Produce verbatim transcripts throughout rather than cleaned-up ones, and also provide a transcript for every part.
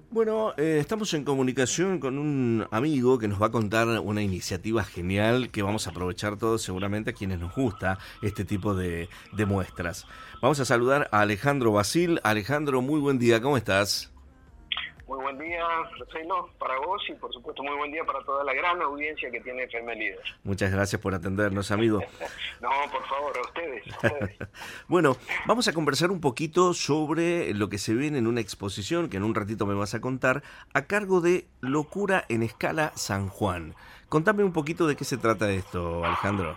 Bueno, eh, estamos en comunicación con un amigo que nos va a contar una iniciativa genial que vamos a aprovechar todos seguramente a quienes nos gusta este tipo de, de muestras. Vamos a saludar a Alejandro Basil. Alejandro, muy buen día, ¿cómo estás? Muy buen día, Marcelo, para vos y por supuesto muy buen día para toda la gran audiencia que tiene F M Líder. Muchas gracias por atendernos, amigo. No, por favor, a ustedes, a ustedes. Bueno, vamos a conversar un poquito sobre lo que se viene en una exposición que en un ratito me vas a contar, a cargo de Locura en Escala San Juan. Contame un poquito de qué se trata esto, Alejandro.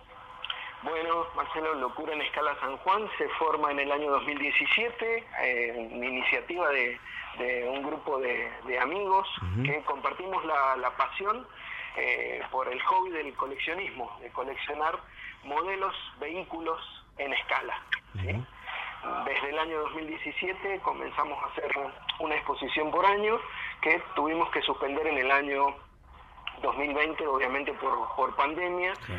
Bueno, Marcelo, Locura en Escala San Juan se forma en el año dos mil diecisiete, eh, una iniciativa de, de un grupo de, de amigos uh-huh. que compartimos la, la pasión eh, por el hobby del coleccionismo, de coleccionar modelos, vehículos en escala. ¿sí? Uh-huh. Desde el año dos mil diecisiete comenzamos a hacer una exposición por año que tuvimos que suspender en el año dos mil veinte, obviamente por, por pandemia. Uh-huh.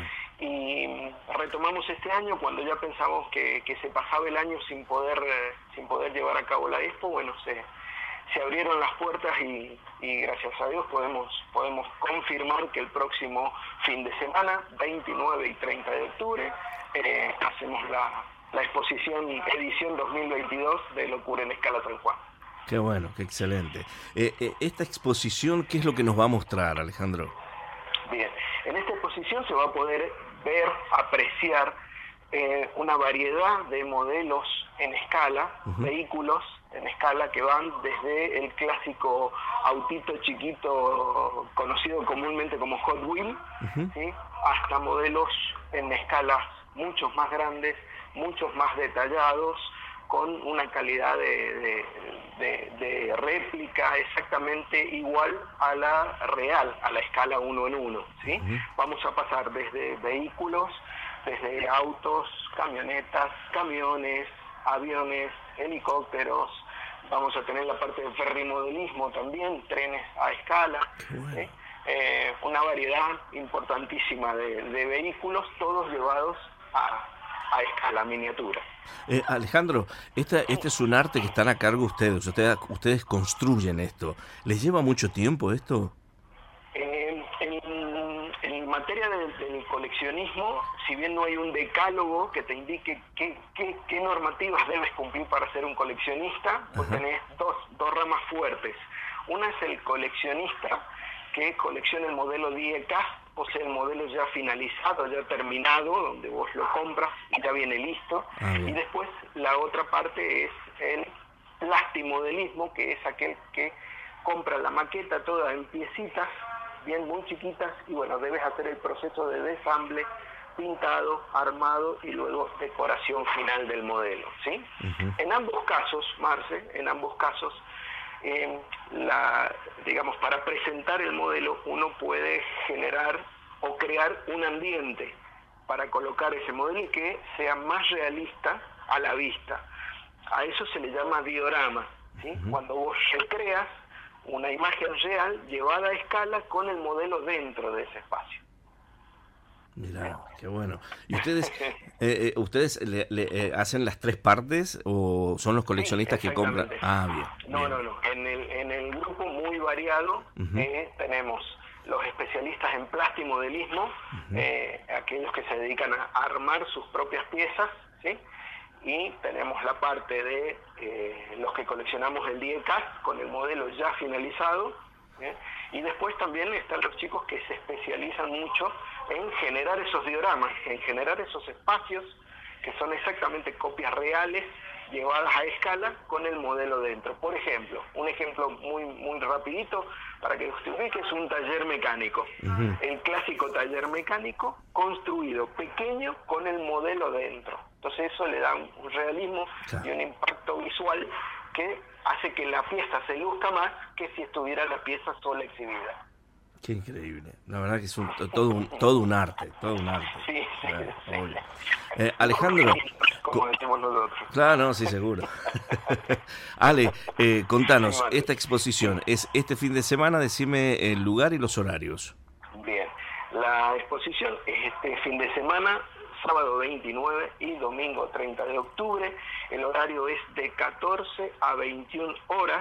Y retomamos este año cuando ya pensamos que, que se pasaba el año sin poder eh, sin poder llevar a cabo la expo. Bueno, se, se abrieron las puertas y, y gracias a Dios podemos podemos confirmar que el próximo fin de semana, veintinueve y treinta de octubre, eh, hacemos la, la exposición edición dos mil veintidós de Locura en Escala San Juan. Qué bueno, qué excelente. Eh, eh, esta exposición, ¿qué es lo que nos va a mostrar, Alejandro? Bien, en esta exposición se va a poder ver, apreciar eh, una variedad de modelos en escala, uh-huh. vehículos en escala que van desde el clásico autito chiquito conocido comúnmente como Hot Wheel, uh-huh. ¿sí? hasta modelos en escalas muchos más grandes, muchos más detallados, con una calidad de, de, de, de réplica exactamente igual a la real, a la escala uno en uno. ¿sí? Uh-huh. Vamos a pasar desde vehículos, desde autos, camionetas, camiones, aviones, helicópteros. Vamos a tener la parte de ferrimodelismo también, trenes a escala. Bueno. ¿sí? Eh, una variedad importantísima de, de vehículos, todos llevados a, a escala miniatura. Eh, Alejandro, esta, este es un arte que están a cargo ustedes, ustedes, ustedes construyen esto. ¿Les lleva mucho tiempo esto? Eh, en, en materia de, del coleccionismo, si bien no hay un decálogo que te indique qué, qué, qué normativas debes cumplir para ser un coleccionista, pues Ajá. tenés dos, dos ramas fuertes. Una es el coleccionista que colecciona el modelo D I E cast, o sea, el modelo ya finalizado, ya terminado, donde vos lo compras y ya viene listo. Ah, y después la otra parte es el plastimodelismo, que es aquel que compra la maqueta toda en piecitas, bien muy chiquitas, y bueno, debes hacer el proceso de desamble, pintado, armado y luego decoración final del modelo, ¿sí? Uh-huh. En ambos casos, Marce, en ambos casos, Eh, la, digamos, para presentar el modelo uno puede generar o crear un ambiente para colocar ese modelo y que sea más realista a la vista. A eso se le llama diorama, ¿sí? Uh-huh. Cuando vos recreas una imagen real llevada a escala con el modelo dentro de ese espacio. Mirá, qué bueno. ¿Y ustedes eh, eh, ustedes le, le, eh, hacen las tres partes o son los coleccionistas sí, que compran? Ah, bien. No, bien. no, no. En el, en el grupo muy variado uh-huh. eh, tenemos los especialistas en plastimodelismo, uh-huh. eh, aquellos que se dedican a armar sus propias piezas, ¿sí? Y tenemos la parte de eh, los que coleccionamos el D I E cast con el modelo ya finalizado, ¿eh? Y después también están los chicos que se especializan mucho en generar esos dioramas, en generar esos espacios que son exactamente copias reales llevadas a escala con el modelo dentro. Por ejemplo, un ejemplo muy muy rapidito para que usted ubique es un taller mecánico. Uh-huh. El clásico taller mecánico construido pequeño con el modelo dentro. Entonces eso le da un realismo claro. y un impacto visual que hace que la pieza se luzca más que si estuviera la pieza sola exhibida. Qué increíble, la verdad que es un, todo, un, todo un arte, todo un arte. Sí, sí, eh, sí. Eh, Alejandro, como decimos nosotros. Claro, no, sí, seguro. Ale, eh, contanos, esta exposición es este fin de semana, decime el lugar y los horarios. Bien, la exposición es este fin de semana, sábado veintinueve y domingo treinta de octubre. El horario es de catorce a veintiuna horas,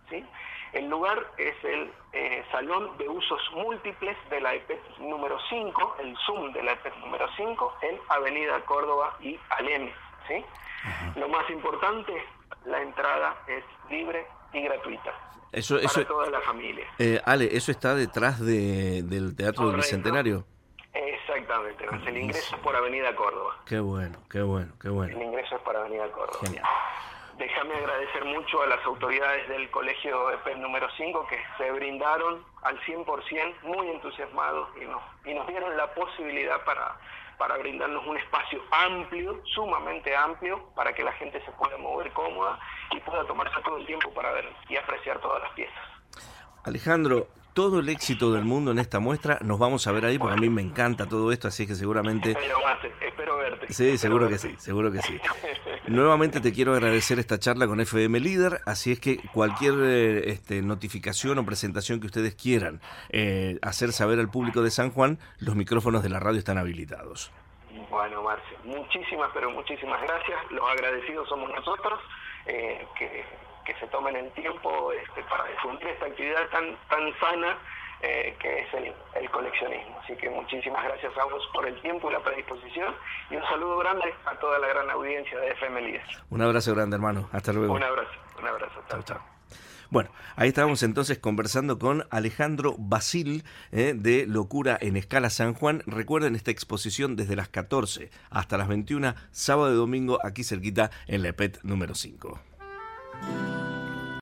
¿sí? El lugar es el eh, Salón de Usos Múltiples de la E P E T número cinco, el Zoom de la E P E T número cinco, en Avenida Córdoba y Alem, ¿sí? Uh-huh. Lo más importante, la entrada es libre y gratuita. Eso, para eso, toda la familia. Eh, Ale, ¿eso está detrás de, del Teatro del Bicentenario? Exactamente, no, el ingreso es por Avenida Córdoba. Qué bueno, qué bueno, qué bueno. El ingreso es por Avenida Córdoba. Genial. Déjame agradecer mucho a las autoridades del Colegio E P E T número cinco que se brindaron al cien por ciento, muy entusiasmados, y nos, y nos dieron la posibilidad para, para brindarnos un espacio amplio, sumamente amplio, para que la gente se pueda mover cómoda y pueda tomarse todo el tiempo para ver y apreciar todas las piezas. Alejandro, todo el éxito del mundo en esta muestra. Nos vamos a ver ahí porque a mí me encanta todo esto, así que seguramente... Espero, Mate, espero verte. Sí, espero seguro verte. que sí, seguro que sí. Nuevamente te quiero agradecer esta charla con F M Líder, así es que cualquier eh, este, notificación o presentación que ustedes quieran eh, hacer saber al público de San Juan, los micrófonos de la radio están habilitados. Bueno, Marce, muchísimas, pero muchísimas gracias. Los agradecidos somos nosotros, eh, que... que se tomen el tiempo este, para difundir esta actividad tan tan sana eh, que es el, el coleccionismo. Así que muchísimas gracias a vos por el tiempo y la predisposición, y un saludo grande a toda la gran audiencia de F M Líder. Un abrazo grande, hermano. Hasta luego. Un abrazo, un abrazo. Chao, chao. Bueno, ahí estábamos entonces conversando con Alejandro Basil eh, de Locura en Escala San Juan. Recuerden esta exposición desde las catorce hasta las veintiuna, sábado y domingo, aquí cerquita en la E P E T número cinco.